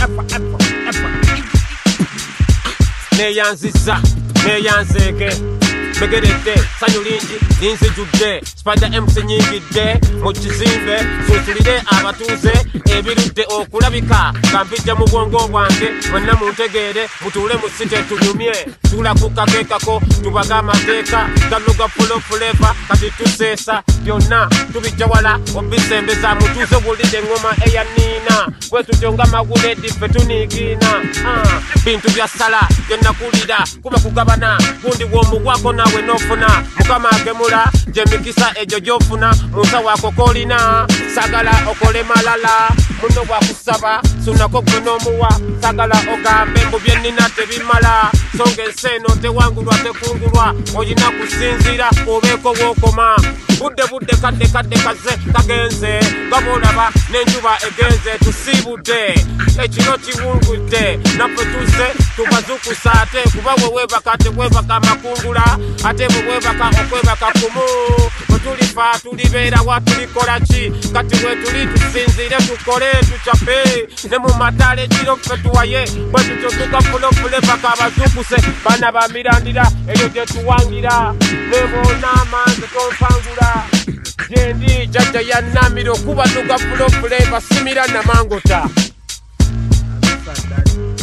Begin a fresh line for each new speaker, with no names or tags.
Neyanziza, neyanzeke Megerete, sanyu lingi, linzi judde Spider MC nyingidde, mu kizimbe Sunsulire abatuuze, ebirudde okulabika Kampijja mu bwongo bwange, mwenna muntegeere Mutuule mu site tunyumye, tula kukakekako Tubaga amateeka, galuga full flavor Kati tuseesa, byonna tubijja wala Obisembeza mutuuze wulide ngoma eya Nina Bwe tutyonga magule dife tunigiina Bintu bya sala, byonna kulira Kuba kugabana, gundi w'omugwako nawe nofuna Mukama agemula, jemikisa ejo jofuna Musa wako kolina, sagala okole malala Muno wakusaba, sunako gwe n'omuwa Sagala ogambe mbu bye nnina tebimala Songa enseno tewangulwa tekungulwa Oyina kusinzira obeeko w'okoma Budde kadde kaze kagenze Gabolaba n'enjuba egenze tusiibudde Ekiro kiwungudde Naffe tuzze tubazukusa ate Kuba wewebaka tewebaka amakungula Ate wewebaka okwebaka kumu Wetulifa tulibeera wa tulikola ki Kati wetuli tusinzire tukole tucape Ne mu matale ekiro ffe tuwaye Bwe tutyo tukafulofule paka abazukuse Bana bamirandira eyo gye tuwangira Nebona amanzi tompangula Jendi jajja ya namiro kuba tuka fulo flavor simira na mangota